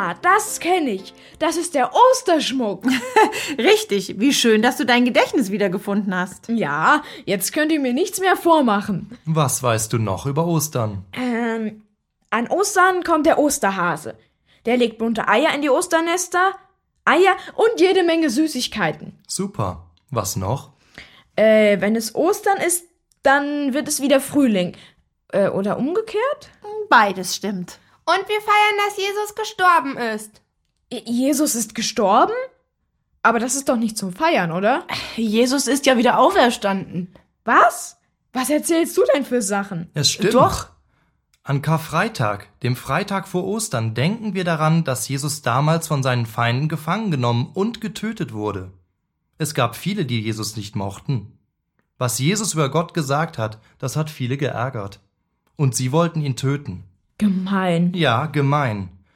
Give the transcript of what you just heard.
das kenne ich. Das ist der Osterschmuck. Richtig, wie schön, dass du dein Gedächtnis wiedergefunden hast. Ja, jetzt könnt ihr mir nichts mehr vormachen. Was weißt du noch über Ostern? An Ostern kommt der Osterhase. Der legt bunte Eier in die Osternester, Eier und jede Menge Süßigkeiten. Super. Was noch? Wenn es Ostern ist, dann wird es wieder Frühling. Oder umgekehrt? Beides stimmt. Und wir feiern, dass Jesus gestorben ist. Jesus ist gestorben? Aber das ist doch nicht zum Feiern, oder? Jesus ist ja wieder auferstanden. Was? Was erzählst du denn für Sachen? Es stimmt. Doch. An Karfreitag, dem Freitag vor Ostern, denken wir daran, dass Jesus damals von seinen Feinden gefangen genommen und getötet wurde. Es gab viele, die Jesus nicht mochten. Was Jesus über Gott gesagt hat, das hat viele geärgert. Und sie wollten ihn töten. Gemein. Ja, gemein.